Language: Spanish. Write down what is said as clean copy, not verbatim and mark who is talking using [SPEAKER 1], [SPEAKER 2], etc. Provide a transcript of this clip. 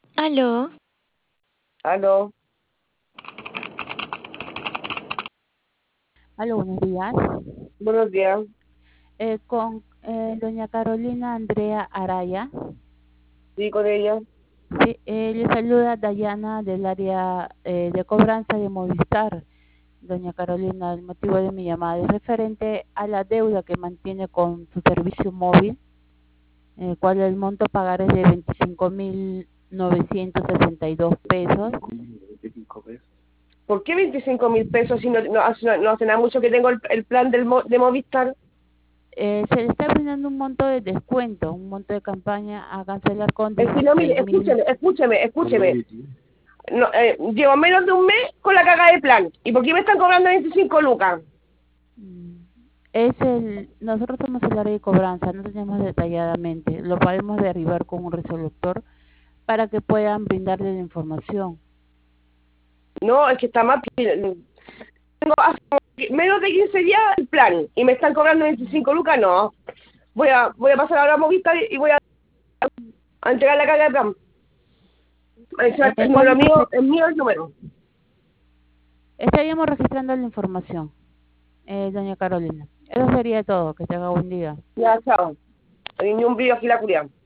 [SPEAKER 1] Aló,
[SPEAKER 2] Aló,
[SPEAKER 3] Aló, buenos días.
[SPEAKER 2] buenos días.
[SPEAKER 3] Con doña Carolina Andrea Araya.
[SPEAKER 2] Sí, con ella.
[SPEAKER 3] Sí, le saluda Dayana del área de cobranza de Movistar. Doña Carolina, el motivo de mi llamada es referente a la deuda que mantiene con su servicio móvil, el cual el monto a pagar es de 25.962 pesos.
[SPEAKER 2] ¿Por qué 25.000 pesos si no hace nada mucho que tengo el plan de Movistar?
[SPEAKER 3] Se le está brindando un monto de descuento, un monto de campaña a cancelar con
[SPEAKER 2] Es que no, mire,
[SPEAKER 3] 16.000.
[SPEAKER 2] escúcheme. No, llevo menos de un mes con la caga de plan. ¿Y por qué me están cobrando 25 lucas?
[SPEAKER 3] Mm, nosotros somos el área de cobranza, no tenemos detalladamente, lo podemos derribar con un resolutor para que puedan brindarle la información.
[SPEAKER 2] No, es que está más. Tengo hace menos de 15 días el plan y me están cobrando 25 lucas. No, voy a pasar ahora a Movistar y voy a entregar la caga de plan. El
[SPEAKER 3] ¿Cuándo
[SPEAKER 2] número mío es mío el número.
[SPEAKER 3] estaríamos registrando la información, doña Carolina? Eso sería todo, que tenga buen día.
[SPEAKER 2] Ya, chao. Ni un brillo aquí la curia.